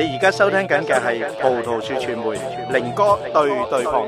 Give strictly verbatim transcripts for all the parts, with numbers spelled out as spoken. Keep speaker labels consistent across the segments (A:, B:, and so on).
A: 你而家收聽緊嘅係葡萄樹傳媒靈歌對對碰。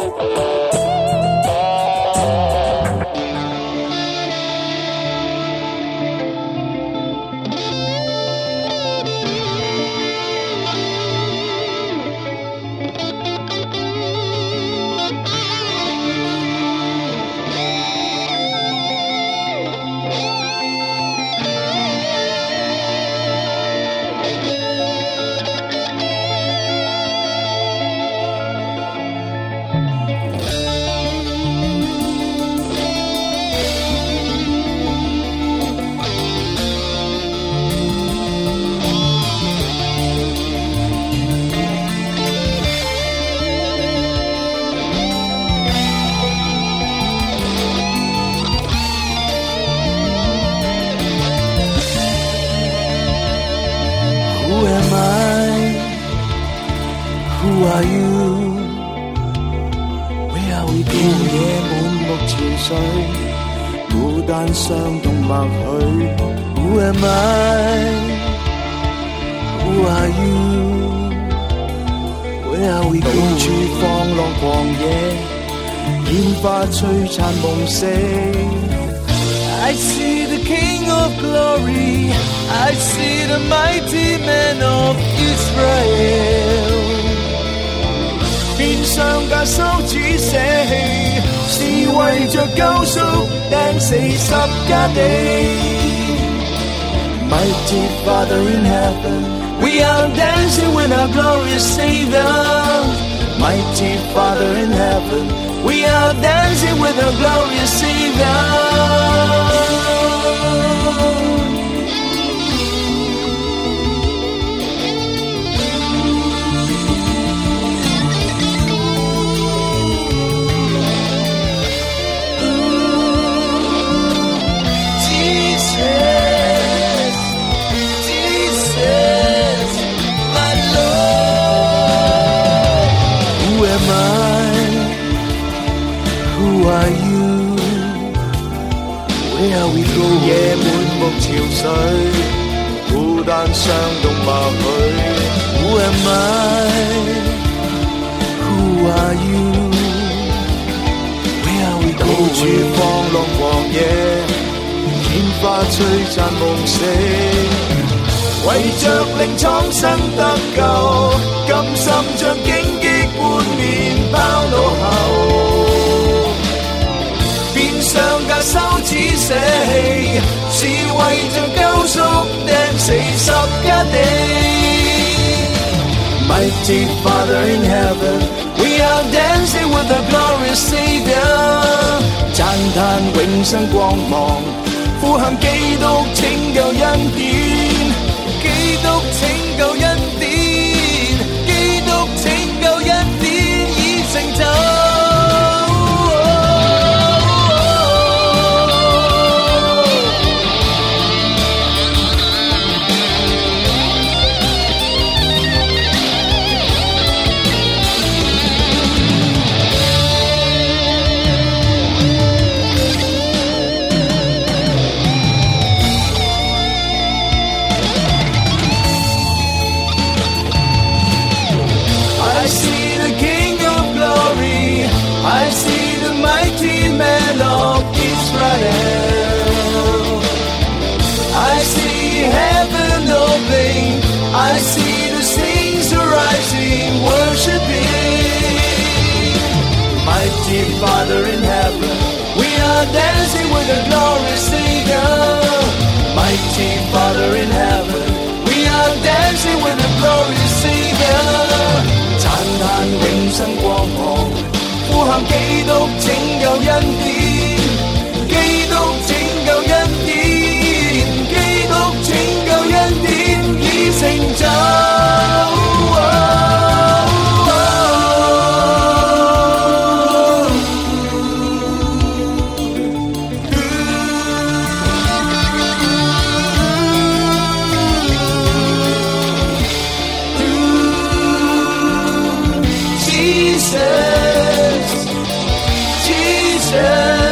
B: Who are you? Where are we going? 夜滿目潮水，孤單傷痛默許。Who am I? Who are you? Where are we going? 到處放浪狂野，煙花璀璨夢死。I see the King of Glory, I see the mighty man of Israel。獻上架羞恥捨棄，是為着救贖釘死十架地。Mighty Father in heaven, we are dancing with our glorious Savior. Mighty Father in heaven, we are dancing with our glorious Savior. Who are you? Where are we going? 夜滿目潮水，孤單傷痛默許。Who am I? Who are you? Where are we going? 到處放浪狂野，煙花璀璨夢死。為着令蒼生得救，甘心將荊棘冠冕拋腦後。上架羞恥捨棄，是為着救贖釘死十架地。Mighty Father in heaven, we are dancing with the glorious Savior。讚嘆永生光芒，呼喊基督拯救恩典，基督拯救恩典，基督拯救恩典已成就。I see the mighty man of Israel. I see heaven opening. I see the saints arising, worshiping. Mighty Father in heaven, we are dancing with the glorious Savior. Mighty Father in heaven, we are dancing with the glorious Savior. 讚嘆永生光芒，呼喊基督拯救恩典，基督拯救恩典，基督拯救恩典已成就。Jesus, Jesus.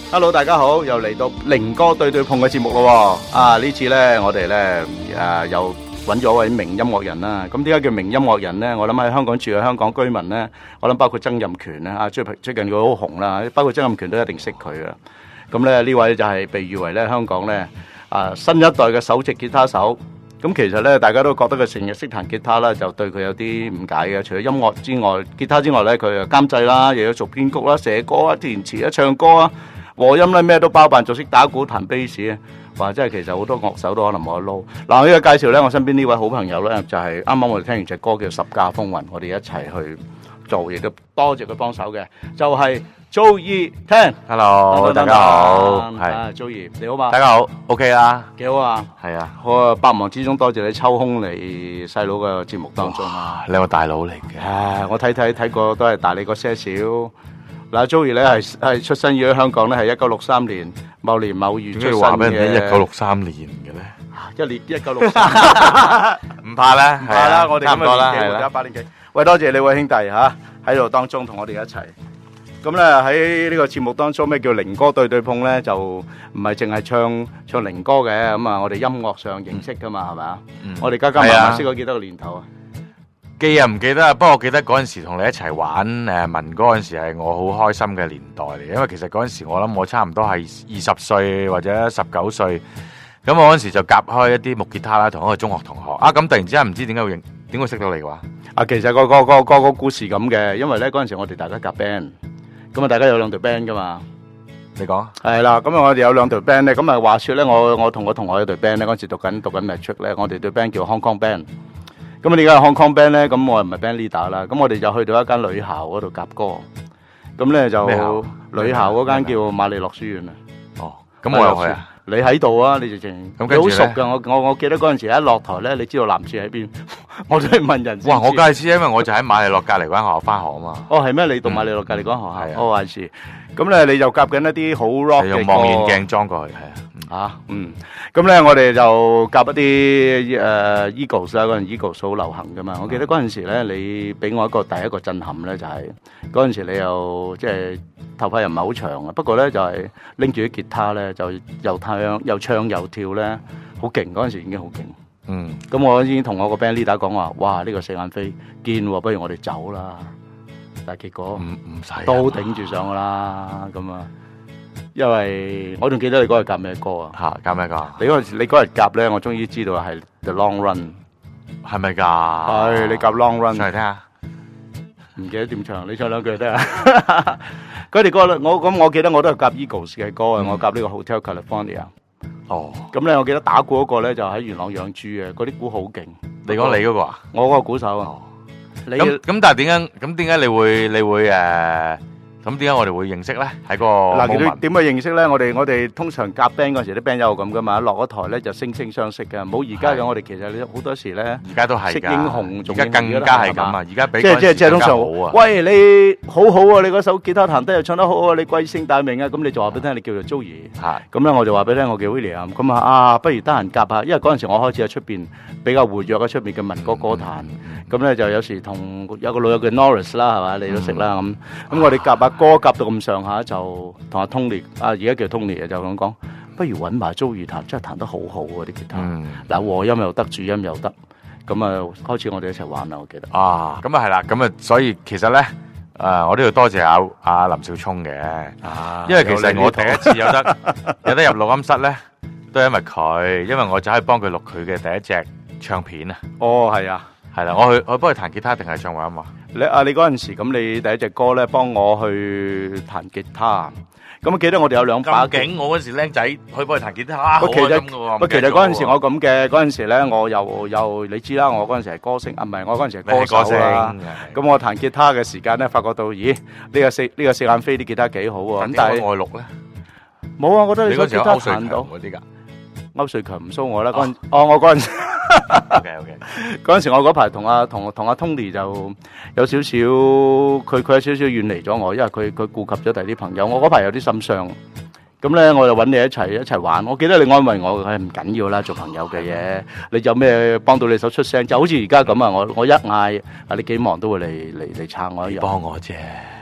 A: Hello， 大家好，又嚟到靈歌對對碰嘅節目咯。啊，呢次咧，我哋咧誒又揾咗位名音樂人啦。咁點解叫名音樂人咧？我諗喺香港住嘅香港居民咧，我諗包括曾蔭權咧，啊最最近佢好紅啦，包括曾蔭權都一定識佢噶。咁咧呢位就係被譽為咧香港咧啊新一代嘅首席吉他手。咁其實咧，大家都覺得佢成日識彈吉他啦，就對佢有啲誤解嘅。除咗音樂之外，吉他之外咧，佢又監製啦，又要做編曲啦、寫歌啊、填詞啊、唱歌啊。和音咧咩都包辦，仲識打鼓彈 bass 啊！哇，真係其實好多樂手都可能冇得撈。嗱，我呢個介紹咧，我身邊呢位好朋友咧，就係啱啱我哋聽完隻歌叫《十架風雲》，我哋一齊去做，亦都多謝佢幫手嘅，就係 Joey Tan。
C: Hello， 大家好，
A: 係啊 Joey，你好嘛？
C: 大家好 ，OK 啦，
A: 幾好啊？
C: 係啊，
A: 我百忙之中多謝你抽空嚟細佬嘅節目當中啊！
C: 你係個大佬嚟嘅，
A: 唉，我睇睇睇過都係大你個些少。嗱 Joey 咧係係出生於喺香港咧，係一九六三年某年某月出生嘅。點解話俾人哋一九六三年嘅咧？一年一九六三，
C: 唔怕啦，
A: 唔怕啦，我哋
C: 差唔多啦，
A: 係啦，八年幾。喂，多謝你位兄弟嚇喺度當中同我哋一齊。咁咧喺呢個節目當中，咩叫靈歌對對碰咧？就唔係淨係唱唱靈歌嘅，咁啊，我哋音樂上認識噶嘛，係咪啊？我哋加加埋埋識咗幾多個年頭啊？
C: 記啊唔記得啊？不過我記得嗰陣時同你一齊玩誒民歌嗰陣時係我好開心嘅年代嚟，因為其實嗰陣時我諗我差唔多係二十歲或者十九歲，咁我嗰陣時就夾開一啲木吉他啦，同一個中學同學啊，咁突然之間唔知點解會認點會識到你嘅話
A: 啊，其實個個個個個故事咁嘅，因為咧嗰陣時我哋大家夾 band，咁啊大家有兩隊 band 噶嘛，
C: 你講
A: 係啦，咁啊我哋有兩隊 band 咧，咁啊話説咧我我同我同學有隊 band 咧，嗰陣時讀緊讀緊 matric 咧，我哋隊 band 叫 Hong Kong Band。咁啊，你而家係 Hong Kong Band 咧，咁我又唔係 band leader 啦，咁我哋就去到一間女校嗰度夾歌，咁咧就女校嗰間叫瑪利諾書院啊。
C: 哦，咁我又去啊？
A: 你喺度啊？你直情你好熟噶，我我我記得嗰陣時一落台咧，你知道男廁喺邊，我都係問人。
C: 哇！我梗係知，因為我就喺瑪利諾隔離嗰間學校翻學啊嘛。
A: 哦，係咩？你讀瑪利諾隔離嗰間學校？係啊。哦，係是。咁咧，你就夾緊一啲好 rock 嘅歌。用望遠鏡裝過去，係啊。啊，嗯，咁咧我哋就夾一啲誒 Eagles 啦，嗰陣 Eagles 好流行噶嘛。我記得嗰陣時咧，你俾我一個第一個震撼咧，就係嗰陣時你又即係頭髮又唔係好長啊，不過咧就係拎住啲吉他咧，就又唱又唱又跳咧，好勁！嗰陣時已經好勁。嗯，咁我已經同我個 band leader 講話，哇！呢個四眼飛堅喎，不如我哋走啦。但係結果唔唔使都頂住上啦，咁啊。因為我仲記得你嗰日夾咩歌啊？
C: 吓，夾咩歌？
A: 你嗰陣時你嗰日夾咧，我終於知道係 The Long Run，
C: 係咪噶？
A: 係你夾 Long Run，
C: 上嚟聽下。
A: 唔記得點唱，你唱兩句得啊？嗰條歌咧，我咁我記得我都係夾 Eagles 嘅歌啊，我夾呢個 Hotel California。哦，咁咧我記得打鼓嗰個咧就喺元朗養豬嘅，嗰啲鼓好勁。
C: 你講你嗰個啊？
A: 我嗰個鼓手啊。
C: 咁咁，但係點解？咁點解你會你會誒？咁點解我哋會認識咧？喺個
A: 嗱，點點去認識咧？我哋我哋通常夾 band 嗰時啲 band 友咁噶嘛，落咗台咧就惺惺相惜嘅，冇而家嘅。我哋其實好多時咧，
C: 而家都係
A: 識英雄，
C: 而家更加係咁啊！而家比
A: 即係即係即係通常喂，你好好啊！你嗰首吉他彈得又唱得好啊！你貴姓大名啊？咁你就話俾聽，你叫做 Joey。係咁咧，我就話俾聽，我叫 William。咁啊啊，不如得閒夾下，因為嗰陣時我開始喺出邊比較活躍喺出邊嘅民歌歌壇。咁咧就有時同有個老友叫 Norris 啦，係嘛？你都識啦咁。咁我哋夾下歌夾到咁上下，就同阿 Tony 啊，而家叫 Tony 就咁講，不如揾埋 Joey彈，真係彈得好好啊啲吉他。嗱和音又得，主音又得。咁啊開始我哋一齊玩啦，我記得。
C: 啊，咁啊係啦，咁啊所以其實咧，誒我都要多謝阿阿林少聰嘅，因為其實我第一次有得有得入錄音室咧，都係因為佢，因為我就可以幫佢錄佢嘅第一隻唱片啊。
A: 哦，係啊。
C: 係啦，我去我幫佢彈吉他定係唱和音啊？
A: 你啊，你嗰陣時咁，你第一隻歌咧，幫我去彈吉他。咁記得我哋有兩把
C: 勁，我嗰時僆仔可以幫佢彈吉他，好開心㗎喎。
A: 不，其實嗰陣時我咁嘅，嗰陣時咧我又又你知啦，我嗰陣時係歌星啊，唔係我嗰陣時係歌手啦。咁我彈吉他嘅時間咧，發覺到咦呢個四呢個四眼飛啲吉他幾好喎。咁但係
C: 外錄咧，
A: 冇啊，我覺得你首吉他彈到
C: 嗰啲㗎。
A: 歐瑞強唔騷我啦，嗰陣哦我嗰陣時。
C: OK OK，
A: 嗰陣時我嗰排同阿同同阿 Tony 就有少少，佢佢有少少遠離咗我，因為佢佢顧及咗第啲朋友。我嗰排有啲心傷，咁咧我就揾你一齊一齊玩。我記得你安慰我，係唔緊要啦，做朋友嘅嘢，你有咩幫到你手出聲，就好似而家咁啊！我我一嗌啊，你幾忙都會嚟嚟嚟撐我一樣。
C: 幫我啫，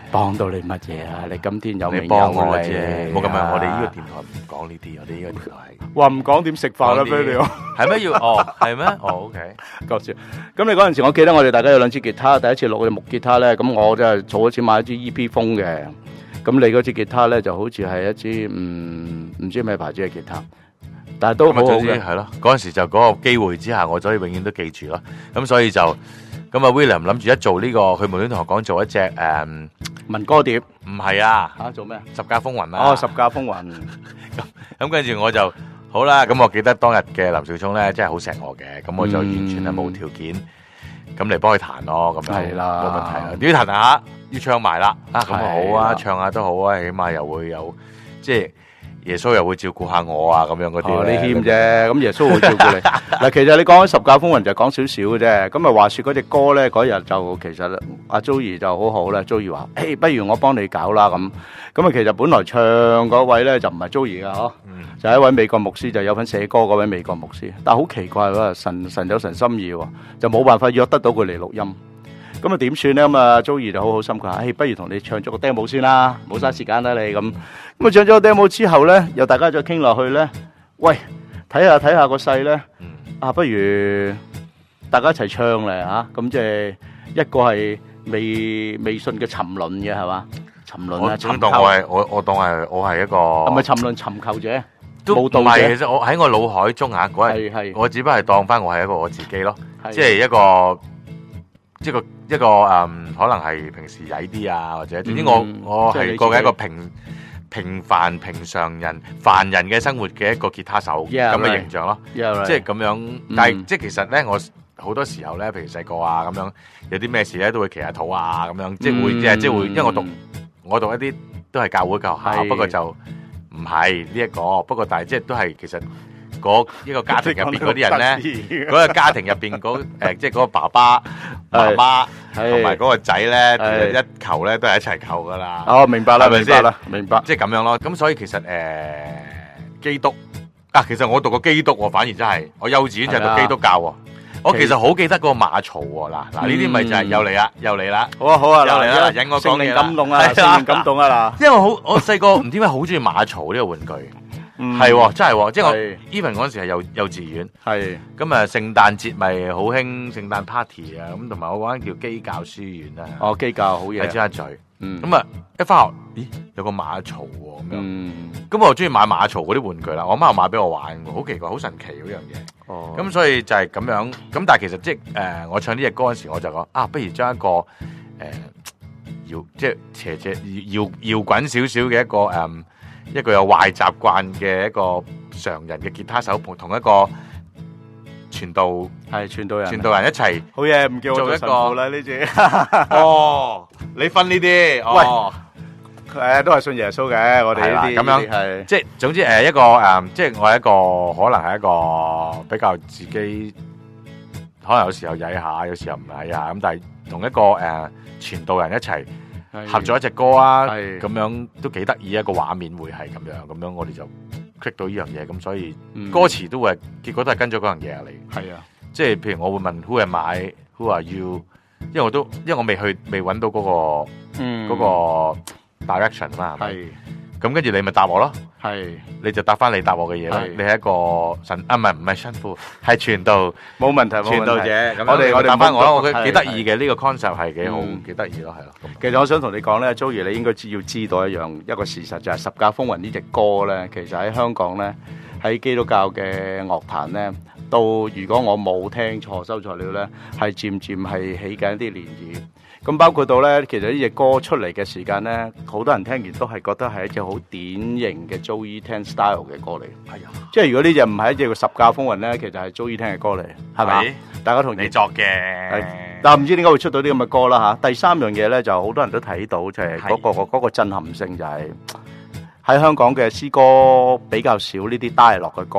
A: 幫到你乜嘢啊？你今天有
C: 你
A: 名
C: 幫我
A: 有利
C: 啫，冇咁樣。我哋呢個電台唔講呢啲，我哋呢個電台係
A: 話唔講點食飯啦，俾你我。
C: 係咩要？哦，係咩？哦，OK。
A: 講笑。咁你嗰陣時，我記得我哋大家有兩支吉他，第一次錄嘅木吉他咧，咁我就係儲咗錢買一支 E P 風嘅。咁你嗰支吉他咧，就好似係一支唔唔知咩牌子嘅吉他，但係都好好嘅。
C: 係咯，嗰陣時就嗰個機會之下，我所以永遠都記住咯。咁所以就咁啊 ，William 諗住一做呢個，佢無端同我講做一隻誒
A: 民歌碟，
C: 唔係啊
A: 嚇做咩？
C: 十架風雲啊！
A: 哦，十架風雲。
C: 咁咁跟住我就好啦。咁我記得當日嘅林少聰咧，真係好錫我嘅。咁我就完全係冇條件咁嚟幫佢彈咯。咁
A: 係啦，
C: 冇問題啊。要彈下，要唱埋啦。啊，咁好啊，唱下都好啊，起碼又會有即係。耶穌又會照顧下我啊，咁樣嗰啲。
A: 哦，你謙啫，咁耶穌會照顧你。嗱，其實你講緊十架風雲就講少少嘅啫。咁啊，話說嗰隻歌咧，嗰日就其實阿 Joey 就好好啦。Joey 話：，誒，不如我幫你搞啦咁。咁啊，其實本來唱嗰位咧就唔係 Joey 噶，嗬、嗯，就係一位美國牧師，就有份寫歌嗰位美國牧師。但係好奇怪喎，神神有神心意喎，就冇辦法約得到佢嚟錄音。咁啊點算咧？咁啊 Joey 就好好心，佢話：，誒，不如同你唱咗個 demo 先啦，冇嘥時間啦你咁。咁啊唱咗個 demo 之後咧，又大家再傾落去咧，喂，睇下睇下個勢咧，啊，不如大家一齊唱咧嚇。咁即係一個係未未信嘅沉淪嘅係嘛？沉淪啊！
C: 我當我係我我當係我係一個
A: 係咪沉淪尋求者？
C: 都唔係，其實我喺我腦海中嚇嗰
A: 日，
C: 我只不過係當翻我係一個我自己咯，即係一個。即係個一個誒、嗯，可能係平時曳啲啊，或者總之我、嗯、我係過緊一個平平凡平常人凡人嘅生活嘅一個吉他手咁嘅、yeah, 形象咯，
A: yeah, right.
C: 即係咁樣。但係、嗯、即係其實咧，我好多時候咧，譬如細個啊咁樣，有啲咩事咧都會祈下禱啊咁樣，即係會即係即係會，因為我讀我讀一啲都係教會教學校，不過就唔係呢一個，不過但係即係都係其實。嗰一個家庭入邊嗰啲人咧，嗰個家庭入邊嗰誒，即係嗰個爸爸、媽媽同埋嗰個仔咧，其實一求咧都係一齊求噶啦。哦，明白啦，明白啦，明白。即係咁樣咯。咁所以其實誒，基督啊，其實我讀過基督喎，反而真係我幼稚園就係讀基督教喎。我其實好記得嗰個馬槽喎。嗱嗱，呢啲咪就係又嚟啦，又嚟啦。好啊，好啊，又嚟啦，引我講嘢啦。聖靈感動啊，聖靈感動啊嗱。因為我好，我細個唔知點解好中意馬槽呢個玩具。係、嗯，真係，即係我 even 嗰陣時係幼幼稚園，係咁啊，聖誕節咪好興聖誕 party 啊，咁同埋我嗰間叫基教書院啊，哦，基教好嘢，喺尖沙咀，嗯，咁啊一翻學，咦，有個馬槽喎，咁樣，嗯，咁我中意買馬槽嗰啲玩具啦，我媽又買俾我玩，好奇怪，好神奇嗰樣嘢，哦，咁所以就係咁樣，咁但係其實即係誒、呃，我唱呢隻歌嗰陣時，我就講啊，不如將一個誒搖、呃，即係斜斜搖搖搖滾少少嘅一個誒。呃一個有壞習慣嘅一個常人嘅吉他手，同一個傳道係傳道人，傳道人一齊好嘢，唔叫我做神父啦呢次。哦，你分呢啲，哦，誒都係信耶穌嘅，我哋呢啲咁樣係，即係總之誒一個誒，即係我係一個可能係一個比較自己，可能有時候曳下，有時候唔曳下咁，但係同一個誒傳道人一齊。合咗一隻歌啊，咁樣都幾得意，一個畫面會係咁樣，咁樣我哋就 click 到呢樣嘢，咁所以歌詞都會，結果都係跟咗嗰樣嘢嚟。係啊，即係譬如我會問 Who am I? Who are you? 因為我都因為我未去未揾到嗰、嗰個嗰、嗯嗰個 direction 嘛，係咪？咁跟住你咪答我咯，係你就答翻你答我嘅嘢咯。你係一個神啊，唔係唔係神父，係傳道，冇問題，傳道者。咁我哋我哋答翻我咯，我覺得幾得意嘅呢個 concept 係幾好，幾得意咯，係咯。其實我想同你講咧 ，Joey 你應該知要知道一樣一個事實，就係、是《十架風雲》呢隻歌咧，其實喺香港咧，喺基督教嘅樂壇咧，到如果我冇聽錯收材料咧，係漸漸係起緊一啲漣漪。咁包括到咧，其實呢隻歌出嚟嘅時間咧，好多人聽完都係覺得係一隻好典型嘅 Joey Tan style 嘅歌嚟。係啊，即係如果呢隻唔係一隻《十架風雲》咧，其實係 Joey Tan 嘅歌嚟，係咪？大家同意？你作嘅，但係唔知點解會出到啲咁嘅歌啦嚇。第三樣嘢咧，就好多人都睇到，就係嗰個嗰個震撼性，就係喺香港嘅詩歌比較少呢啲 dialogue 嘅歌。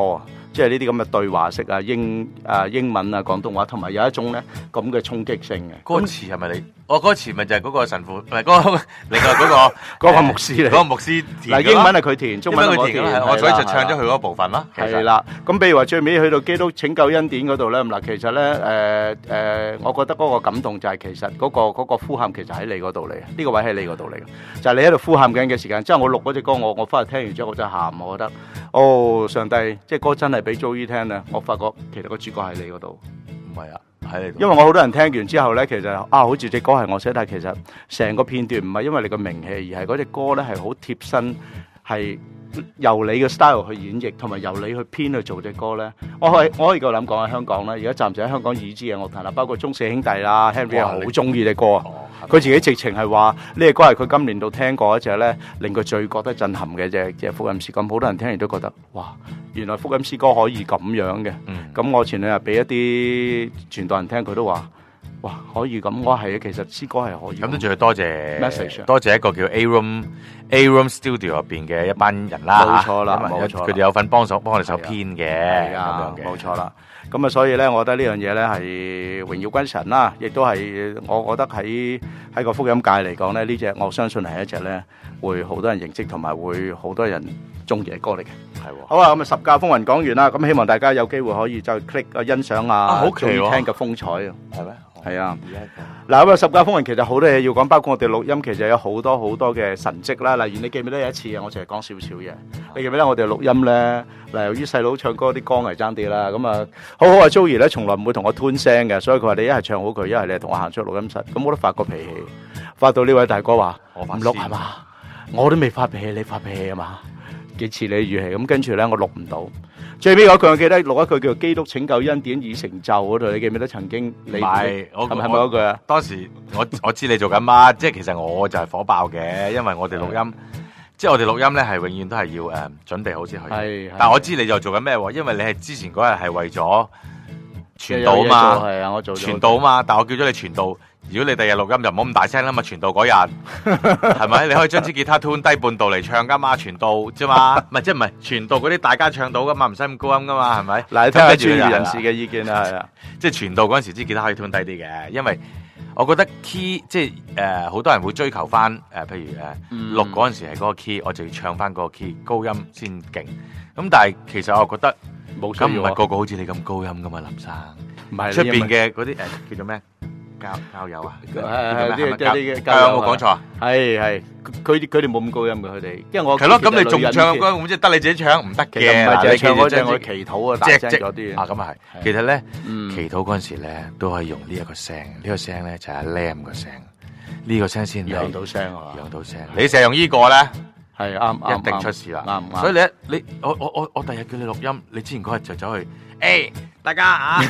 A: 即係呢啲咁嘅對話式啊英啊英文啊廣東話，同埋有一種咧咁嘅衝擊性嘅。
C: 歌詞係咪你？我歌詞咪就係嗰個神父，唔係嗰個另外嗰個
A: 嗰個牧師嚟，
C: 嗰個牧師填
A: 嗱英文係佢填，中文係我填，
C: 我所以就唱咗佢嗰部分啦。
A: 係啦，咁譬如話最尾去到基督拯救恩典嗰度咧，咁嗱其實咧誒誒，我覺得嗰個感動就係其實嗰個嗰個呼喊其實喺你嗰度嚟嘅，呢個位喺你嗰度嚟嘅，就係你喺度呼喊緊嘅時間。即係我錄嗰隻歌，我我翻去聽完之後我真係喊，我覺得哦上帝，即係歌真係俾 Joey 聽咧，我發覺其實個主角喺你嗰度，
C: 唔係啊。
A: 因為我好多人聽完之後咧，其實啊，好似隻歌係我寫，但係其實成個片段唔係因為你個名氣，而係嗰隻歌咧係好貼身，係由你嘅 style 去演繹，同埋由你去編去做隻歌咧。我可以我可以夠膽講喺香港咧，而家暫時喺香港已知嘅樂壇啦，包括中四兄弟啦 ，Henry 係好中意隻歌啊。佢自己直情係話呢隻歌係佢今年度聽過一隻咧，令佢最覺得震撼嘅隻隻福音詩歌。咁好多人聽完都覺得哇，原來福音詩歌可以咁樣嘅。咁、嗯、我前兩日俾一啲傳道人聽，佢都話哇可以咁。我係其實詩歌係可以。咁都仲要多謝 message， 多謝一個叫 A Room A Room Studio 入邊嘅一班人啦。冇錯啦，冇錯，佢哋有份幫手幫我哋手編嘅，咁樣嘅，冇錯啦。咁啊，所以咧，我覺得呢樣嘢咧係榮耀歸神啦，亦都係我覺得喺喺個福音界嚟講咧，呢隻我相信係一隻咧會好多人認識同埋會好多人中意嘅歌嚟嘅。係喎。好啊，咁啊十架風雲講完啦，咁希望大家有機會可以再 click 啊欣賞啊，好中意聽嘅風采啊。係咩？係啊。嗱咁啊，十架風雲其實好多嘢要講，包括我哋錄音其實有好多好多嘅神蹟啦。例如你記唔記得有一次啊？我淨係講少少嘢。你記唔記得我哋錄音咧？嗱，由於細佬唱歌啲歌係爭啲啦，咁啊好好啊 Joey 咧，從來唔會同我吞聲嘅，所以佢話你一係唱好佢，一係你同我行出錄音室。咁我都發過脾氣，發到呢位大哥話唔錄係嘛？我都未發脾氣，你發脾氣啊嘛？幾似你語氣咁，跟住咧我錄唔到。最尾嗰句我記得錄一句叫做基督拯救恩典已成就嗰度，你記唔記得曾經你唔係係咪嗰句啊？
C: 當時我我知你做緊乜，即係其實我就係火爆嘅，因為我哋錄音。即係我哋錄音咧，係永遠都係要誒、呃、準備好先去。係，但係我知你就做緊咩喎？因為你係之前嗰日係為咗傳道嘛，係啊，我做傳道嘛。但係我叫咗你傳道，如果你第日錄音就唔好咁大聲啦嘛。傳道嗰日係咪？你可以將支吉他 tune 低半度嚟唱噶嘛，傳道啫嘛。唔係即係唔係傳道嗰啲大家唱到噶嘛，唔使咁高音噶嘛，係咪？
A: 嗱，你聽下專業人士嘅意見啦，係啊。
C: 即係傳道嗰陣時支吉他可以 tune 低啲嘅，因為。我覺得 key 即係誒，好、呃、多人會追求翻誒、呃，譬如誒錄嗰陣時係嗰個 key，我就要唱翻嗰個 key 高音先勁。咁但係其實我覺得冇咁唔係個個好似你咁高音噶嘛，林生。唔係出邊嘅嗰啲誒叫做咩？交交友啊，係係啲啲啲交友，有冇講錯啊？係係，佢佢哋冇咁高音嘅，佢哋，因為我係咯，咁你仲唱歌，咁即係得你自己唱唔得嘅，唔係淨係唱嗰隻，我祈禱啊，大聲咗啲啊，咁啊係。其實咧，祈禱嗰陣時咧，都可以用呢一個聲，呢個聲咧就係 Lam 個聲，呢個聲先養到聲啊，養到聲。你成日用呢個咧，係啱，一定出事啦，啱唔啱？所以你你我我我我第日叫你錄音，你之前嗰日就走去。誒、hey, 大家啊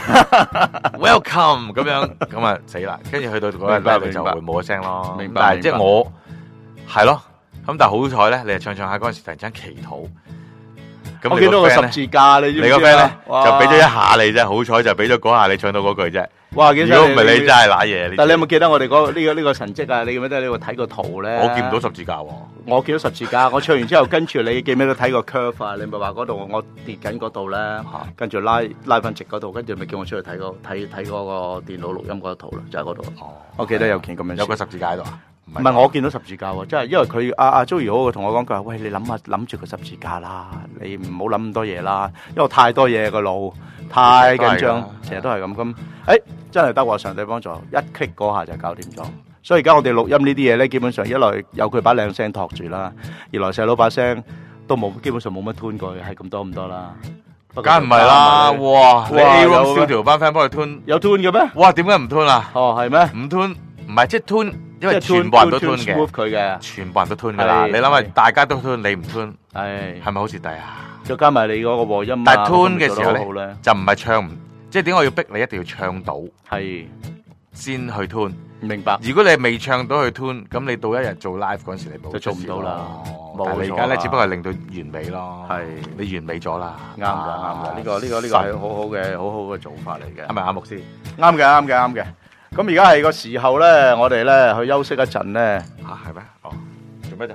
C: ，welcome 咁樣，咁啊死啦！跟住去到嗰日咧，你就會冇咗聲咯。明白，但係即係我係咯，咁但係好彩咧，你係唱唱下嗰陣時突然間祈禱。咁我見到個十字架，你知唔知？你個 friend 咧就俾咗一下你啫，好彩就俾咗嗰下你唱到嗰句啫。哇！如果唔係你真係揦嘢。但係你有冇記得我哋嗰呢個呢個神蹟啊？你記唔記得你睇個圖咧？我見唔到十字架喎。我見到十字架，我唱完之後跟住你記唔記得睇個 curve 啊？你咪話嗰度我跌緊嗰度咧，跟住拉拉翻直嗰度，跟住咪叫我出去睇個睇睇嗰個電腦錄音嗰圖咯，就喺嗰度。我記得有件咁樣。有個十字架喺度啊？唔係我見到十字架喎，即係因為佢阿阿 Joey 好同我講，佢話：喂，你諗下諗住個十字架啦，你唔好諗咁多嘢啦，因為太多嘢個腦太緊張，成日都係咁咁。誒，真係得話上帝幫助，一 click 嗰下就搞掂咗。所以而家我哋錄音呢啲嘢咧，基本上一來有佢把靚聲托住啦，二來細佬把聲都冇，基本上冇乜 tune 過，係咁多咁多啦。梗唔係啦，哇！你 A Room Studio 班 friend 幫佢 tune，有 tune 嘅咩？哇！點解唔 tune 啊？哦，係咩？唔 tune，唔係即係 tune。因為全部人都 tune 嘅，全部人都 tune 噶啦。你諗下，大家都 tune，你唔 tune，係係咪好蝕底啊？再加埋你嗰個和音啊，但係 tune 嘅時候咧，就唔係唱唔，即係點解我要逼你一定要唱到，係先去 tune。明白。如果你係未唱到去 tune，咁你到一日做 live 嗰陣時，你冇就做唔到啦。但係你而家咧，只不過係令到完美咯。係你完美咗啦。啱噶，啱噶。呢個呢個呢個係好好嘅，好好嘅做法嚟嘅。係咪阿牧師？啱嘅，啱嘅，啱嘅。咁而家係個時候咧，我哋咧去休息一陣咧。吓係咩？哦，做咩啫？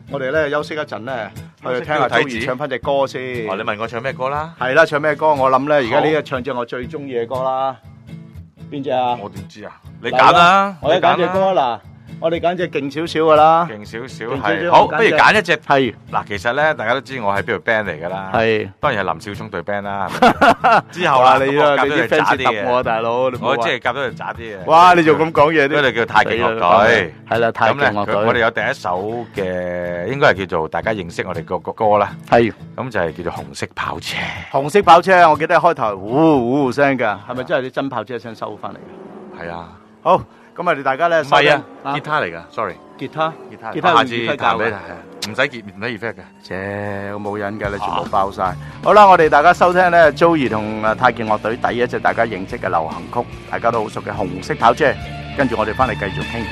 A: 我哋咧休息一陣咧，
C: 休息
A: 去聽下
C: 睇字
A: 周怡唱翻隻歌先。
C: 哦，你問我唱咩歌啦？
A: 係啦，唱咩歌？我諗咧，而家
C: 好
A: 呢個唱隻我最中意嘅歌啦。邊隻啊？
C: 我點知啊？你揀啦，
A: 我哋揀隻歌啦。我哋揀隻勁少少噶啦。
C: 勁少少
A: 勁少
C: 係好，
A: 少我揀
C: 不如揀一隻。
A: 係
C: 嗱，其實咧，大家都知我係邊條 band 嚟噶啦。
A: 係。
C: 當然係林少聰隊 band 啦。係咪之後啦，
A: 哇你
C: 咁我
A: 啊，你啲
C: 夾咗條渣
A: fans
C: 啲
A: 揼我啊，
C: 嘅。
A: 大佬。你唔好話
C: 我即係夾咗條渣啲嘅。
A: 哇！你仲咁講嘢，
C: 嗰度叫太極樂隊。
A: 係啦，太
C: 咁咧，
A: 極樂隊。
C: 佢我哋有第一首嘅，應該係叫做大家認識我哋個個歌啦。
A: 係
C: 咁就係叫做紅色跑車。
A: 紅色跑車，我記得開頭呼呼聲㗎，係咪真係啲真跑車聲收翻嚟嘅？
C: 係啊。
A: 好，咁我哋大家咧，
C: 唔係啊，
A: 啊
C: 吉他嚟㗎，sorry。
A: 吉他，
C: 吉他，
A: 吉他
C: 下次
A: 用耳機教嘅
C: 彈俾你，係啊唔使結唔使 effect 嘅。
A: 切，我冇癮㗎，你全部爆晒。好啦，我哋大家收聽咧，Joey 同誒太極樂隊第一隻大家認識嘅流行曲，大家都好熟嘅紅色跑車。跟住我哋翻嚟繼續傾。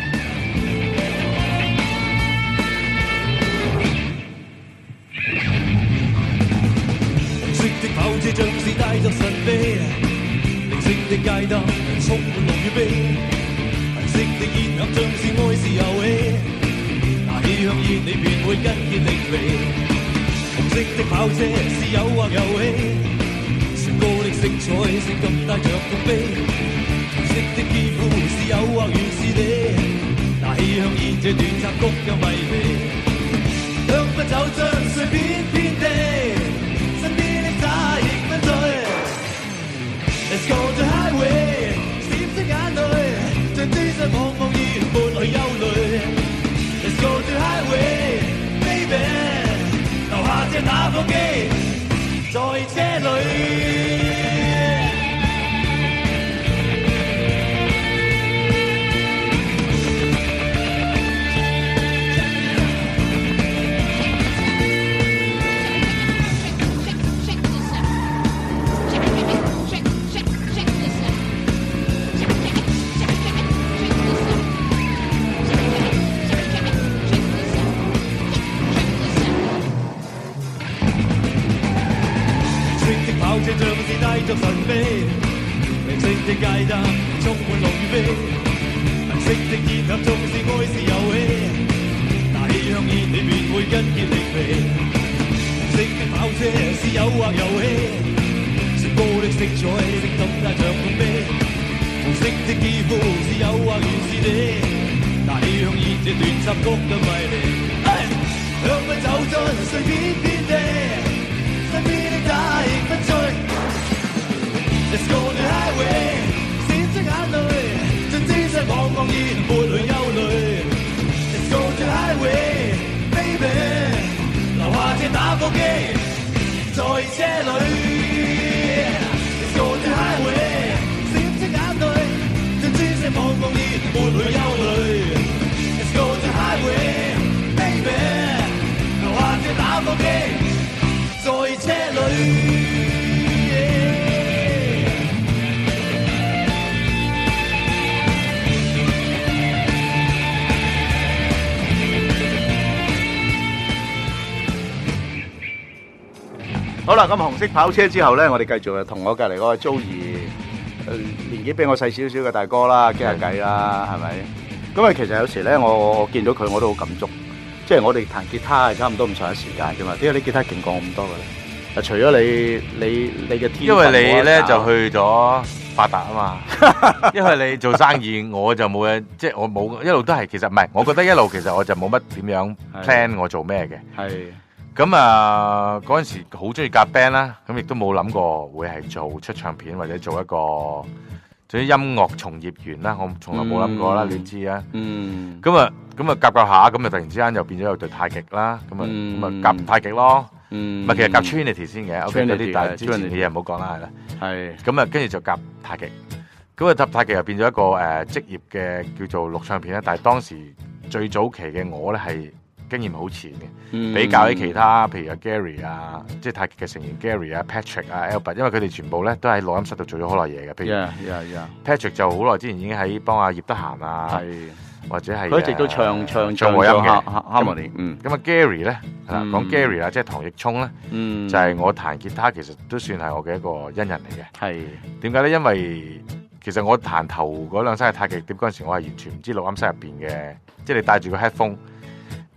D: 紅色的跑車像是帶着神秘，靈性的街燈充滿樂與悲，銀色的煙盒像是愛是遊戲，拿起香煙你便會筋竭力疲。紅色的跑車是誘惑遊戲，雪糕的色彩性感帶着痛悲，紅色的肌膚是誘惑原是你，拿起香煙這段插曲又迷離，向不走進隨便遍地。Let's go to highway， 閃着眼淚，像追上茫茫然沒去憂慮。Let's go to highway，baby， 留下這打火機，在車裏。跑車像是帶着神秘，明色的街燈充滿樂與悲，銀色的煙盒縱是愛是遊戲，拿起香煙你便會筋竭力疲。紅色的跑車是誘惑遊戲，雪糕的色彩性感帶着痛悲，紅色的肌膚是誘惑原是你，拿起香煙這段插曲更迷離，向不走進隨便遍地。身邊的他亦不追 Let's go to highway， 閃着眼淚，盡知世茫茫然沒去憂慮。Let's go to highway， baby， 留下這打火機，在車裏。Let's go to highway， 閃着眼淚，盡知世茫茫然沒去憂慮。Let's go to highway， baby， 留下這打火機。在車裏。
A: 好啦，咁紅色跑車之後咧，我哋繼續同我隔離嗰個 Joey，誒年紀比我細少少嘅大哥啦，傾下偈啦，係咪？咁啊，其實有時咧，我我見到佢我都好感觸。即係我哋彈吉他係差唔多咁上下時間啫嘛，點解你吉他勁過我咁多嘅咧？啊，除咗你你你嘅天分，
C: 因為你咧就去咗發達啊嘛，因為你做生意，我就冇嘢，即係我冇一路都係其實唔係，我覺得一路其實我就冇乜點樣 plan 我做咩嘅。
A: 係
C: 咁啊，嗰陣時好中意夾 band 啦，咁亦都冇諗過會係做出唱片或者做一個。做啲音樂從業員啦，我從來冇諗過啦，嗯、你知啊。嗯。咁啊，咁啊夾夾下，咁啊突然之間又變咗有隊太極啦，咁啊咁啊夾太極咯。嗯。咪其實夾 Trinity 先嘅 ，OK 嗰啲，但係之前嘅嘢唔好講啦，係啦。係。咁啊，跟住就夾太極，咁啊夾太極又變咗一個誒、呃、職業嘅叫做錄唱片啦。但係當時最早期嘅我咧係經驗好淺嘅，嗯、比較起其他，譬如阿 Gary 啊，即係太極嘅成員 Gary 啊、Patrick 啊、Albert， 因為佢哋全部咧都喺錄音室度做咗好耐嘢嘅。譬如
A: yeah, yeah, yeah.
C: Patrick 就好耐之前已經喺幫阿葉德嫻啊，或者係
A: 佢一直都唱唱
C: 唱和音嘅
A: harmony。嗯，
C: 咁啊 Gary 咧，講 Gary 啊，即係唐奕聰咧，嗯、就係我彈吉他其實都算係我嘅一個恩人嚟嘅。係點解咧？因為其實我彈頭嗰兩聲嘅太極碟嗰陣時，我係完全唔知錄音室入邊嘅，即係你帶住個 headphone。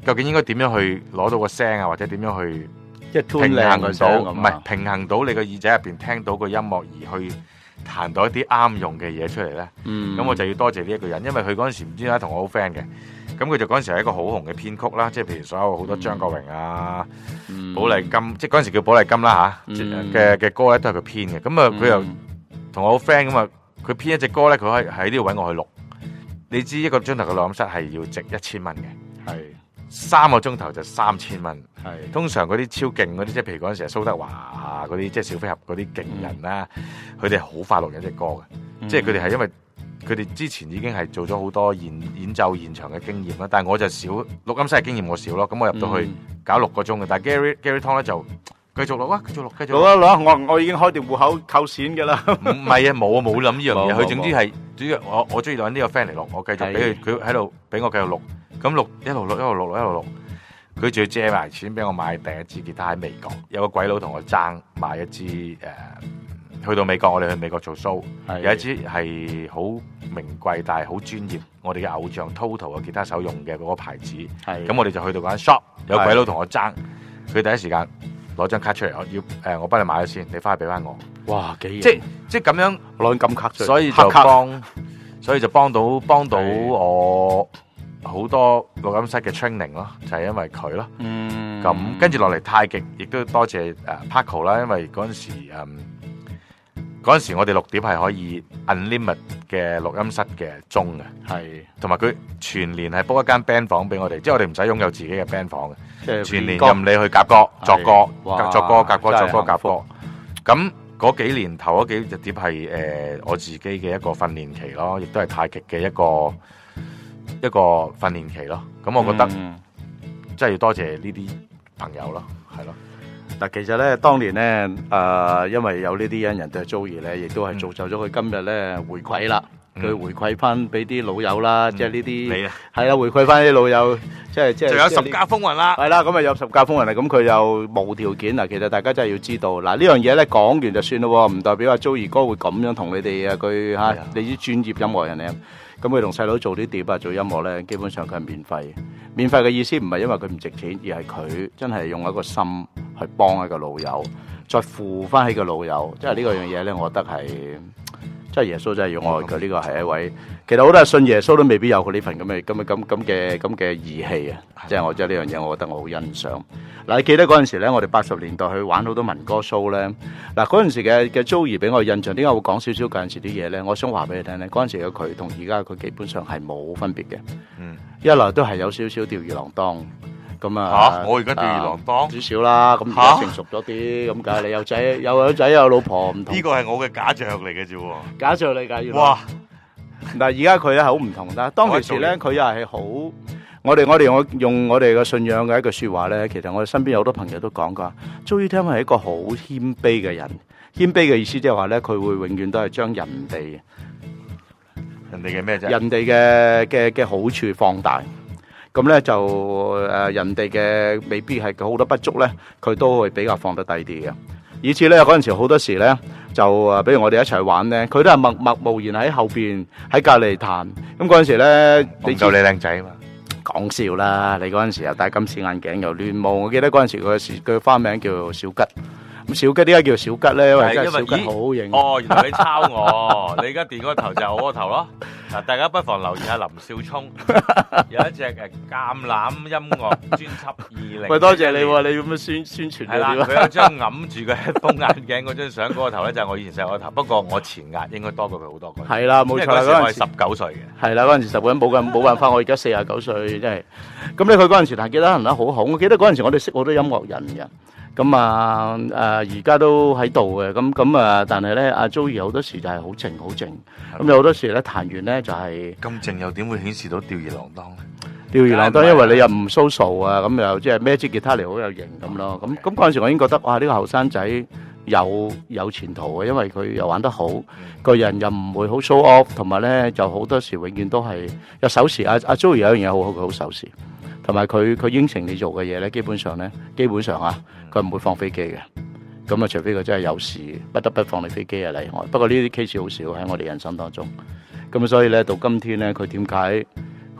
C: 究竟應該點樣去攞到個聲啊，或者點樣去
A: 即係
C: 平衡
A: 個
C: 到，唔係
A: 聲咁啊。
C: 平衡到你個耳仔入邊聽到個音樂而去彈到一啲啱用嘅嘢出嚟咧。
A: 嗯，
C: 咁我就要多謝呢一個人，因為佢嗰陣時唔知點解同我好 friend 嘅，咁佢就嗰陣時係一個好紅嘅編曲啦，即係譬如所有好多張國榮啊、
A: 嗯
C: 寶麗金，即係嗰陣時叫寶麗金啦嚇
A: 嗯
C: 嘅嘅歌咧都係佢編嘅，咁啊佢又
A: 嗯
C: 同我好 friend 咁啊，佢編一隻歌咧，佢可以喺呢度揾我去錄。你知一個鐘頭嘅錄音室係要值一千蚊嘅，
A: 係
C: 三個鐘頭就三千蚊。
A: 係
C: 通常嗰啲超勁嗰啲，即係譬如嗰陣時係蘇德華啊嗰啲，即係小飛俠嗰啲勁人啦，佢哋好快錄一隻歌嘅，
A: 嗯
C: 即係佢哋係因為佢哋之前已經係做咗好多演演奏現場嘅經驗啦，但係我就少錄音室嘅經驗我少咯，咁我入到去
A: 嗯
C: 搞六個鐘嘅，但係 Gary Gary Tong 咧就繼續錄啊，繼續錄，繼續
A: 攞
C: 錄。
A: 啊攞啊，我我已經開定戶口扣錢㗎啦。
C: 唔係啊，冇啊，冇諗呢樣嘢。
A: 冇冇
C: 佢總之係，主要我我中意揾呢個 friend 嚟錄，我繼續俾佢，佢喺度俾我繼續錄，咁錄一路錄一路錄一路錄。佢仲要借埋錢俾我買第一支吉他喺美國，有個鬼佬同我爭買一支誒、呃，去到美國我哋去美國做 show，
A: 係
C: 有一支係好名貴但係好專業，我哋嘅偶像 Total 嘅吉他手用嘅嗰個牌子，
A: 係
C: 咁我哋就去到嗰間 shop，有鬼佬同我爭，佢第一時間攞張卡出嚟，我要誒、呃、我幫你買咗先，你翻去俾翻我，
A: 哇幾
C: 即係即係咁樣。
A: 攞金卡出嚟，
C: 所以就
A: 黑卡
C: 幫，所以就幫到幫到
A: 係
C: 我好多錄音室嘅 training 咯，就係因為佢咯。
A: 嗯
C: 咁跟住落嚟太極，亦都多謝誒 Paco 啦，因為嗰陣時誒嗰陣時我哋錄碟係可以 unlimit 嘅錄音室嘅鐘嘅，
A: 係
C: 同埋佢全年係 book 一間 band 房俾我哋，即係我哋唔使擁有自己嘅 band 房嘅，
A: 即係
C: 全年
A: 歌
C: 任你去夾歌、作歌、
A: 哇
C: 作歌、夾歌、
A: 真係
C: 作歌、夾
A: 幸福
C: 歌。咁嗰幾年頭嗰幾隻碟係誒、呃、我自己嘅一個訓練期咯，亦都係太極嘅一個一個訓練期咯。咁我覺得
A: 嗯
C: 真係要多謝呢啲朋友咯，係咯。
A: 嗱，其實咧，當年咧，誒、因為有呢啲恩人對 Joey 咧，亦都係造就咗佢今日咧回饋啦。佢、
C: 嗯
A: 回饋翻俾啲老友啦，即係呢啲
C: 你啊，
A: 係啦，回饋翻啲老友，即係即係
C: 仲有
A: 即係呢
C: 十架風雲啦。
A: 係啦，咁啊有十架風雲啦，咁佢又無條件嗱，其實大家真係要知道，嗱呢樣嘢咧講完就算咯，唔代表阿 Joey 哥會咁樣同你哋啊，佢嚇
C: 係啊
A: 你啲專業音樂人嚟，咁佢同細佬做啲碟啊，做音樂咧，基本上佢係免費。免費嘅意思唔係因為佢唔值錢，而係佢真係用一個心去幫一個老友，再扶翻起個老友，即係呢個樣嘢咧，我覺得係。即係耶穌真係要愛佢，呢個係一位。其實好多人信耶穌都未必有佢呢份咁嘅咁嘅咁咁嘅咁嘅義氣啊！即係我即係呢樣嘢，我覺得我好欣賞。嗱，你記得嗰陣時咧，我哋八十年代去玩好多民歌 show 咧。嗱，嗰陣時嘅嘅 Joey 俾我印象，點解會講少少嗰陣時啲嘢咧？我想話俾你聽咧，嗰陣時嘅佢同而家佢基本上係冇分別嘅。
C: 嗯，
A: 一來都係有少少吊兒郎當。咁
C: 嚇、
A: 啊！
C: 我而家吊兒郎當，
A: 少少啦，咁而家成熟咗啲，咁梗係你有仔有有仔有老婆唔同
C: 呢。個係我嘅假象嚟嘅啫喎。
A: 假象嚟㗎，原來
C: 哇！
A: 嗱，而家佢咧係好唔同啦。當其時咧，佢又係好，我哋我哋我用我哋嘅信仰嘅一句説話咧，其實我哋身邊有好多朋友都講過，Joey Tim係一個好謙卑嘅人。謙卑嘅意思即係話咧，佢會永遠都係將人哋
C: 人哋嘅咩啫？
A: 人哋嘅嘅嘅好處放大。咁咧就誒人哋嘅未必係好多不足咧，佢都會比較放得低啲嘅。以至咧嗰陣時好多時咧就誒，比如我哋一齊玩咧，佢都係默默無言喺後邊喺隔離彈。咁嗰陣時咧，
C: 你夠你靚仔啊嘛！
A: 講笑啦！你嗰陣時又戴金絲眼鏡又亂毛，我記得嗰陣時佢嘅佢花名叫小吉。咁小吉點解叫小吉咧？因為真係小吉好型。
C: 哦，原來你抄我，你而家電嗰個頭就係我個頭咯。嗱，大家不妨留意下林少聰有一隻誒橄欖音樂專輯二零。
A: 喂，多謝你喎！你咁樣宣宣傳
C: 係啦，佢有張揞住個 headphone 眼鏡嗰張相，嗰個頭咧就係我以前細個頭，不過我前額應該多過佢好多個。
A: 係啦，冇錯啦，嗰陣時
C: 因為嗰陣時我係十九歲嘅。
A: 係啦，嗰陣時十個人冇咁冇辦法，我而家四十九歲，真係。咁咧，佢嗰陣時彈吉他彈得好好，我記得嗰陣時我哋識好多音樂人嘅。咁啊誒，而家都喺度嘅。咁咁啊，但係咧，阿 Joey 好多時就係好靜好靜。咁有好多時咧彈完咧就係
C: 咁靜又點會顯示到吊兒郎當咧？
A: 吊兒郎當，因為你又唔 social 啊，咁又即係孭支吉他嚟好有型咁咯。咁咁嗰陣時我已經覺得哇，呢個後生仔有有前途嘅，因為佢又玩得好，個人又唔會好 show off，同埋咧就好多時永遠都係有守時。阿阿 Joey 有一樣嘢好好，佢好守時，同埋佢佢應承你做嘅嘢咧，基本上咧基本上啊，佢唔會放飛機嘅。咁啊，除非佢真係有事，不得不放你飛機啊例外。不過呢啲 case 好少喺我哋人生當中。咁所以咧，到今天咧，佢點解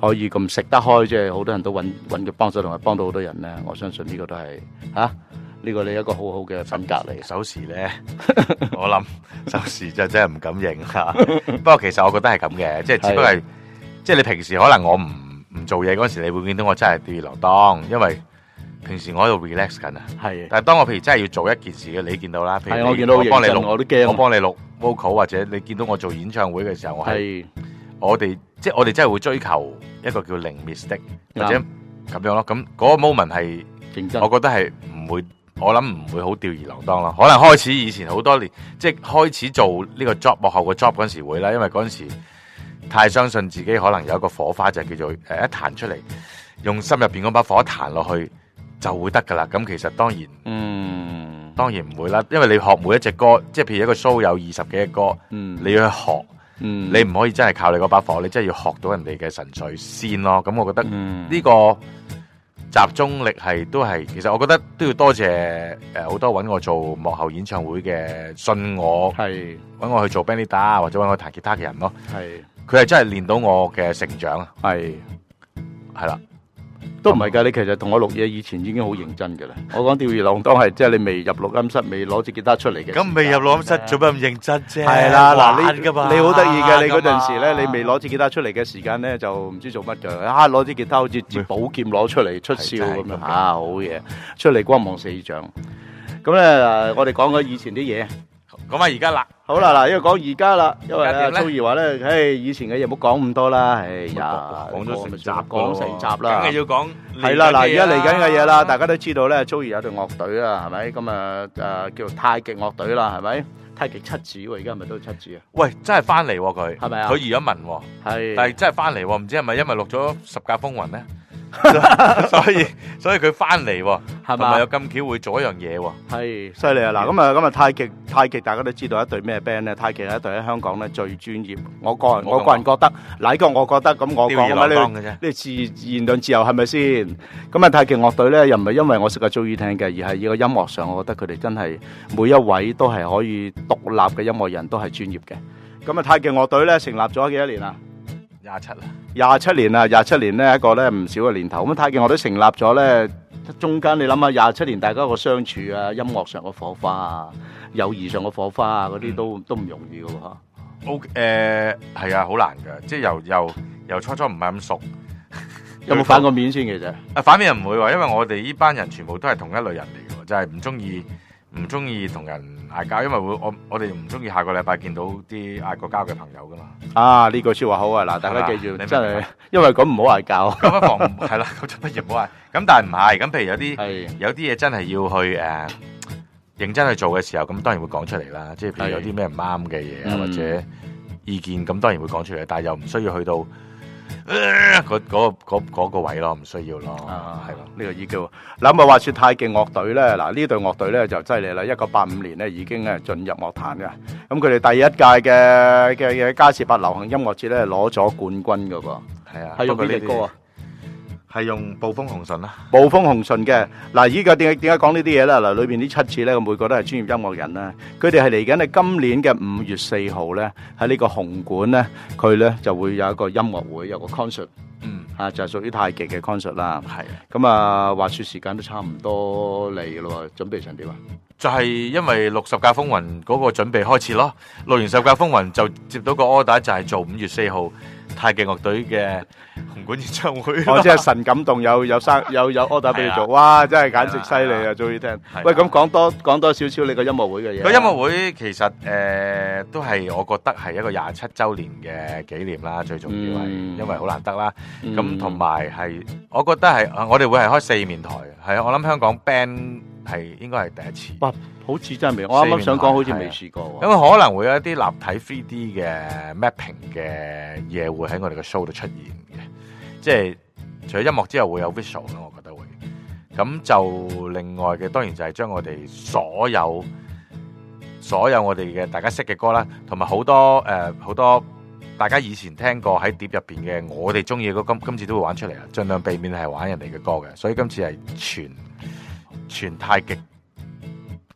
A: 可以咁食得開，即係好多人都揾揾佢幫手，同埋幫到好多人咧。我相信呢個都係嚇，呢、呢個你一個好好嘅品格嚟。
C: 守時咧，我諗守時就真係唔敢認嚇。不過其實我覺得係咁嘅，即係只不過係即係你平時可能我唔唔做嘢嗰時，你會見到我真係吊兒郎當，因為平時我喺度 relax 緊啊。係，但係當我譬如真係要做一件事嘅，你見到啦。譬如
A: 我見到
C: 我幫你錄，
A: 我都驚。
C: 我幫你錄 vocal 或者你見到我做演唱會嘅時候，我係我哋即係我哋真係會追求一個叫零 mistake 或者咁樣咯。咁嗰個 moment 係認真，我覺得係唔會，我諗唔會好吊兒郎當咯。可能開始以前好多年，即係開始做呢個 job 幕後嘅 job 嗰陣時會啦，因為嗰陣時太相信自己可能有一個火花，就係叫做誒一彈出嚟，用心入邊嗰把火一彈落去就會得噶啦。咁其實當然，嗯，當然唔會啦，因為你學每一隻歌，即係譬如一個 show 有二十幾隻歌，嗯，你要去學，嗯，你唔可以真係靠你嗰把火，你真係要學到人哋嘅神髓先咯。咁我覺得呢個集中力係都係，其實我覺得都要多謝誒好多揾我做幕後演唱會嘅信我，係揾我去做 band leader 或者揾我彈吉他嘅人咯，係佢係真係練到我嘅成長啊，係係啦。都唔係㗎，你其實同我錄嘢以前已經好認真㗎啦。我講吊兒郎當係即係你未入錄音室，未攞支吉他出嚟嘅。咁未入錄音室做乜咁認真啫？係啦，嗱你你好得意嘅，你嗰陣時咧，你未攞支吉他出嚟嘅時間咧，就唔知做乜㗎。啊，攞支吉他好似支寶劍攞出嚟出鞘咁樣，啊好嘢，出嚟光芒四丈。咁咧，我哋講咗以前啲嘢。講翻而家啦，好啦嗱，因為講而家啦，因為阿蘇怡話咧，誒，以前嘅嘢唔好講咁多啦，哎呀，講咗成集，講成集啦，梗係要講，係啦嗱，而家嚟緊嘅嘢啦，大家都知道咧，蘇怡有隊樂隊啦，係咪？咁啊誒，叫做太極樂隊啦，係咪？太極七子喎，而家係咪都七子啊？喂，真係翻嚟佢，係咪啊？佢移咗民，係，但係真係翻嚟，唔知係咪因為錄咗十架風雲咧？所以所以佢翻嚟係咪有咁巧會做一樣嘢？係犀利啊！嗱，咁啊咁啊太極太極大家都知道一隊咩 band 咧？太極係一隊喺香港咧最專業。我個人我個人覺得，嗱呢個我覺得咁我講啊嘛，呢呢自言論自由係咪先？咁啊太極樂隊咧又唔係因為我識阿 Joey 聽嘅，而係呢個音樂上，我覺得佢哋真係每一位都係可以獨立嘅音樂人，都係專業嘅。咁啊太極樂隊咧成立咗幾多年啊？廿七啦，廿七年啦，廿七年咧一個咧唔少嘅年頭。咁太極樂隊成立咗咧，中間你諗下廿七年大家個相處啊，音樂上嘅火花啊，友誼上嘅火花啊，嗰啲都、嗯、都唔容易嘅喎。O 誒係啊，好難嘅，即係由由由初初唔係咁熟，有冇反過面先其實？啊反面又唔會話，因為我哋呢班人全部都係同一類人嚟嘅，就係唔中意唔中意同人嗌交，因為會我我哋唔中意下個禮拜見到啲嗌過交嘅朋友噶嘛。啊，呢句說話好啊！嗱，大家記住，真係，因為咁唔好嗌交。咁不妨係啦，咁就不如唔好嗌。咁但係唔係，咁譬如有啲有啲嘢真係要去誒、呃、認真去做嘅時候，咁當然會講出嚟啦。即係譬如有啲咩唔啱嘅嘢啊，或者意見，咁當然會講出嚟，但係又唔需要去到。嗰嗰嗰嗰個位咯，唔需要咯，係咯，呢個已經。嗱咁啊，話說太極樂隊咧，嗱呢隊樂隊咧就犀利啦，一九八五年咧已經咧進入樂壇嘅。咁佢哋第一屆嘅嘅嘅嘉士伯流行音樂節咧攞咗冠軍噶噃，係啊，係用邊隻歌啊？係用暴風紅唇啦，暴風紅唇嘅。嗱，依個點解點解講呢啲嘢咧？嗱，裏邊啲七次咧，每個都係專業音樂人啦。佢哋係嚟緊係今年嘅五月四號咧，喺呢個紅館咧，佢咧就會有一個音樂會，有個 concert，嗯，啊就係屬於太極嘅 concert 啦。係。咁啊，話說時間都差唔多嚟嘅咯，準備成點啊？就係因為六十架風雲嗰個準備開始咯，錄完十架風雲就接到個 order，就係做五月四號太極樂隊嘅紅館演唱會。我真係神感動，有有生有有 order 俾你做，哇！真係簡直犀利啊！終於聽。喂，咁講多講多少少你個音樂會嘅嘢。個音樂會其實誒、呃、都係我覺得係一個廿七週年嘅紀念啦，最重要係、嗯、因為好難得啦。咁同埋係我覺得係我哋會係開四面台，係啊，我諗香港 band 係應該係第一次。哇！好似真係未，我啱啱想講好似未試過。因為可能會有一啲立體 three D 嘅 mapping 嘅嘢會喺我哋嘅 show 度出現嘅，即係除咗音樂之後會有 visual 啦，我覺得會。咁就另外嘅當然就係將我哋所有所有我哋嘅大家識嘅歌啦，同埋好多誒好、呃、多大家以前聽過喺碟入邊嘅我哋中意嘅歌，今今次都會玩出嚟啊！盡量避免係玩人哋嘅歌嘅，所以今次係全全太極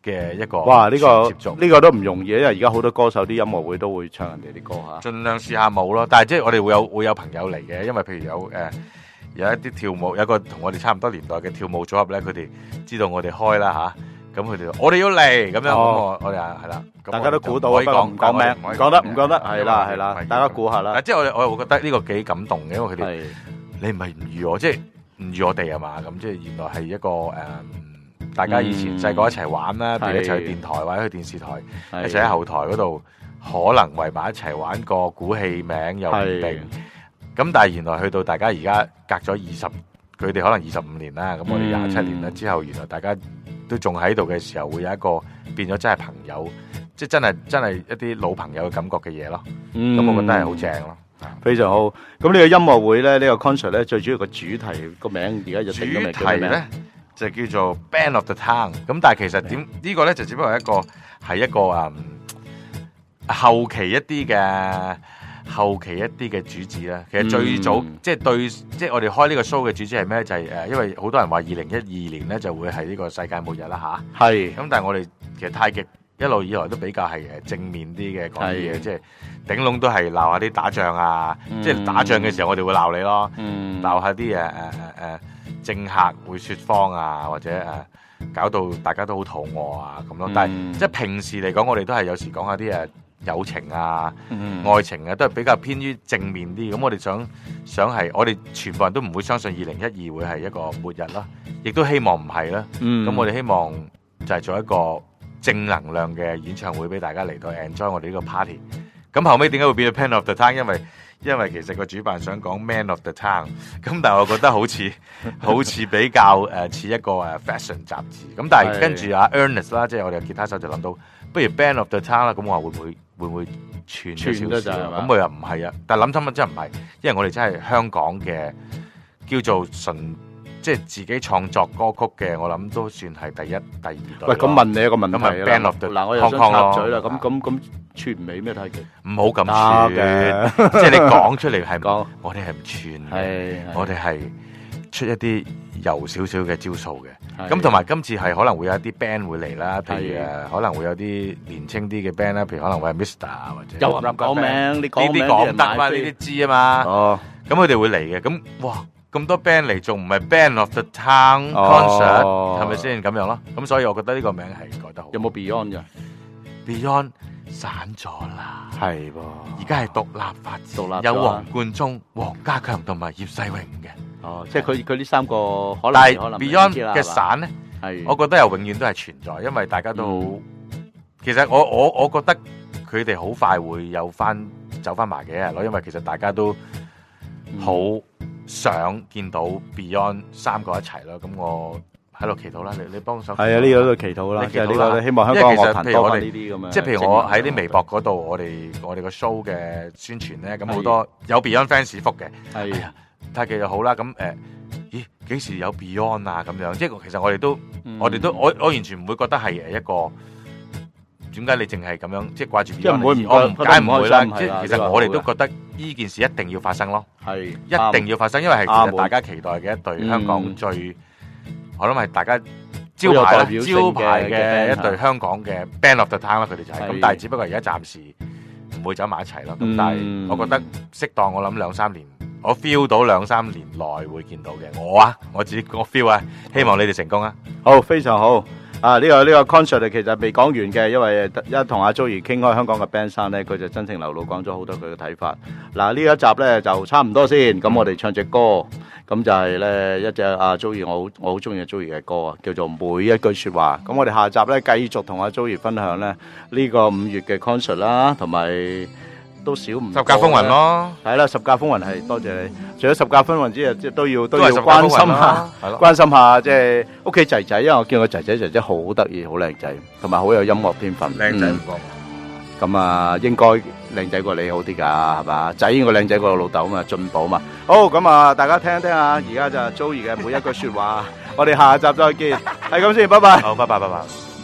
C: 嘅一個
A: 哇！呢、個
C: 接觸
A: 呢個都唔容易，因為而家好多歌手啲音樂會都會唱人哋啲歌嚇。
C: 盡量試下舞咯，但係即係我哋會有會有朋友嚟嘅，因為譬如有誒、呃、有一啲跳舞，有一個同我哋差唔多年代嘅跳舞組合咧，佢哋知道我哋開啦吓，咁佢哋我哋要嚟咁樣，咁、
A: 哦、
C: 我我哋係啦，
A: 大家都估到啊，
C: 可以講
A: 唔講名，唔講得唔講得，係啦係啦，大家估下啦。
C: 但即係我哋我又覺得呢個幾感動嘅，因為佢哋
A: 係
C: 你唔係唔預我，即係唔預我哋啊嘛，咁即係原來係一個誒。呃大家以前細個一齊玩啦，譬如一齊去電台或者去電視台，一齊喺後台嗰度，可能圍埋一齊玩個鼓氣名又唔定。咁但係原來去到大家而家隔咗二十，佢哋可能二十五年啦，咁我哋廿七年啦之後，原來大家都仲喺度嘅時候，會有一個變咗真係朋友，即係真係真係一啲老朋友嘅感覺嘅嘢咯。咁、嗯、我覺得係好正咯。
A: 非常好。咁呢個音樂會咧，呢、呢個 concert 咧，最主要個主題個名而家就定咗名叫咩咧？
C: 就叫做 Band of the Town， 咁但係其實點、這個、呢個咧就只不過係一個係一個誒、嗯、後期一啲嘅後期一啲嘅主旨啦。其實最早、嗯、即係對即係我哋開呢個 show 嘅主旨係咩？就係、是、誒，因為好多人話二零一二年咧就會係呢個世界末日啦吓。係。咁但係我哋其實太極一路以來都比較係誒正面啲嘅講啲嘢，即係頂籠都係鬧下啲打仗啊，嗯、即係打仗嘅時候我哋會鬧你咯，鬧、嗯、下啲誒誒誒誒。政客會説謊啊，或者誒、呃、搞到大家都好肚餓啊咁咯。但係、嗯、即係平時嚟講，我哋都係有時講下啲誒友情啊、嗯、愛情啊，都係比較偏於正面啲。咁我哋想想係，我哋全部人都唔會相信二零一二會係一個末日啦，亦都希望唔係啦。咁、嗯、我哋希望就係做一個正能量嘅演唱會俾大家嚟到 enjoy 我哋呢個 party。咁後尾點解會變到 Band of the Town？ 因為因為其實個主辦想講 Man of the Town， 咁但係我覺得好似好似比較誒似、呃、一個誒 fashion 雜誌，咁但係跟住阿 Ernest 啦，即係我哋嘅吉他手就諗到，不如 Band of the Town 啦，咁我話會唔會會唔會串咗少少？咁佢又唔係啊，但係諗真真唔係，因為我哋真係香港嘅叫做純即係自己創作歌曲嘅，我諗都算係第一、第二代。喂，咁問你一個問題啦， Band of the 嗱，我又想插嘴啦，咁咁咁。串唔起咩太極？唔好咁串嘅，即係你講出嚟係講，我哋係唔串嘅，我哋係出一啲柔少少嘅招數嘅。咁同埋今次係可能會有一啲 band 會嚟啦，譬如誒可能會有啲年青啲嘅 band 啦，譬如可能會係 Mister 或者又唔講名，你講名啲人得嘛？呢啲知啊嘛。哦，咁佢哋會嚟嘅。咁哇，咁多 band 嚟，仲唔係 Band of the Town concert 係咪先咁樣咯？咁所以我覺得呢個名係改得好。有冇 Beyond 嘅 Beyond？散咗啦，係噃，而家係獨立發展，有黃貫中、黃家強同埋葉世榮嘅。哦，即係佢佢呢三個可能。但係 Beyond 嘅散咧，係我覺得又永遠都係存在，因為大家都好。嗯、其實我我我覺得佢哋好快會有翻走翻埋嘅一日咯，因為其實大家都好想見到 Beyond 三個一齊咯。咁我。喺度祈禱啦，你你幫手。係啊，呢個都祈禱啦，即係呢個希望香港樂壇多翻呢啲咁樣。即係譬如我喺啲微博嗰度，我哋我哋個 show 嘅宣傳咧，咁好多有 Beyond fans 覆嘅。係啊，太極就好啦。咁誒，咦幾時有 Beyond 啊？咁樣，即係其實我哋都，我哋都，我我完全唔會覺得係誒一個點解你淨係咁樣即係掛住 Beyond？即係唔會唔我梗係唔會啦。即係其實我哋都覺得呢件事一定要發生咯。係一定要發生，因為係其實大家期待嘅一隊香港最。我諗係大家招牌啦，招牌嘅一隊香港嘅 Band of the Town 啦，佢哋就係、是、咁，但係只不過而家暫時唔會走埋一齊咯。咁、嗯、但係我覺得適當，我諗兩三年，我 feel 到兩三年內會見到嘅。我啊，我自己我 feel 啊，希望你哋成功啊！好，非常好。啊！呢、這個呢、這個 concert 其實未講完嘅，因為一同阿 Joey 傾開香港嘅 band 山咧，佢就真情流露講咗好多佢嘅睇法。嗱，呢一集咧就差唔多先，咁我哋唱隻歌，咁就係咧一隻阿 Joey 我好我好中意阿 Joey 嘅歌啊，叫做每一句說話。咁我哋下集咧繼續同阿 Joey 分享咧呢個五月嘅 concert 啦，同埋都少唔十架風雲咯，係啦，十架風雲係多謝你。除咗十架風雲之外，即係都要都要關心下，關心下即係屋企仔仔，因為我見個仔仔仔仔好得意，好靚仔，同埋好有音樂天分。靚仔唔講，咁啊應該靚仔過你好啲噶，係嘛？仔應該靚仔過老豆啊嘛，進步嘛。好，咁啊，大家聽一聽下，而家就係 Joey 嘅每一句說話。我哋下集再見，係咁先，拜拜。好，拜拜，拜拜。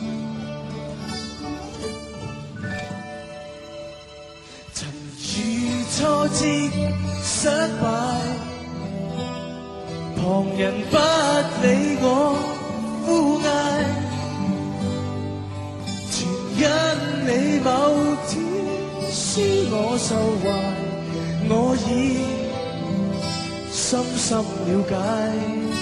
B: 挫折失敗，旁人不理我呼嗌， 受壞，我已深深了解。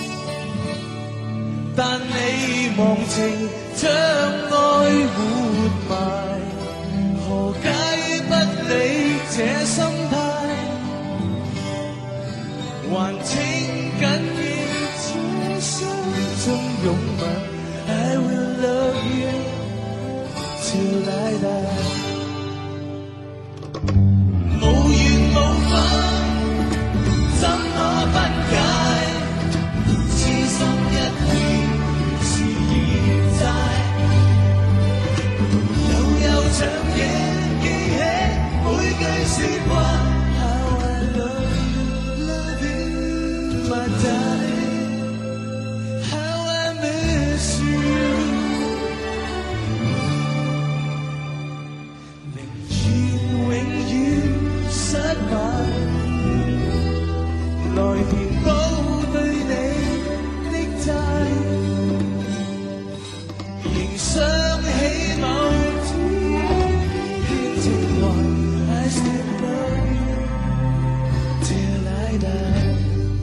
B: 但你忘情將愛活埋，何解不理這心態？還請緊要這雙中擁吻。I will love you till I die。 無緣無分，怎可分解？痴心一片是熱債，悠悠長夜記起每句説話。How I love you, love you, my darling。 How I miss you。 失敗，來填補對你的債，仍想起某天天情懷 I still love you till I die。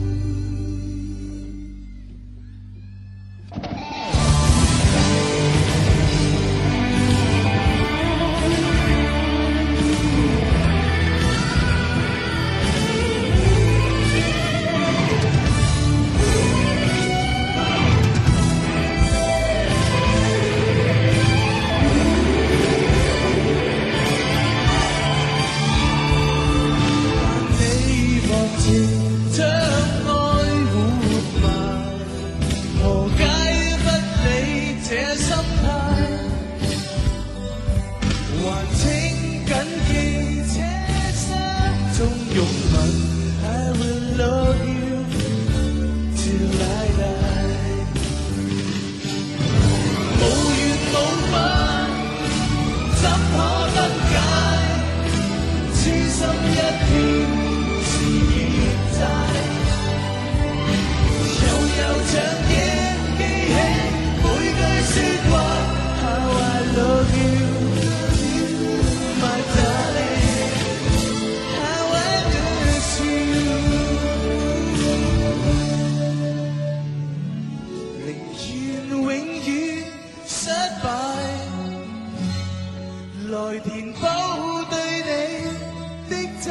B: 來填補對你的債，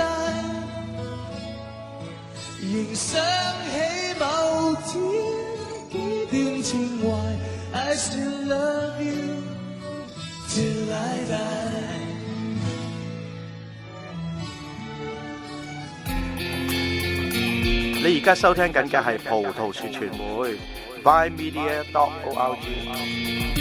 B: 仍想起某天幾段情懷 I still love you till I die。
A: 你而家收聽緊嘅係葡萄樹傳媒 Buy Media dot org。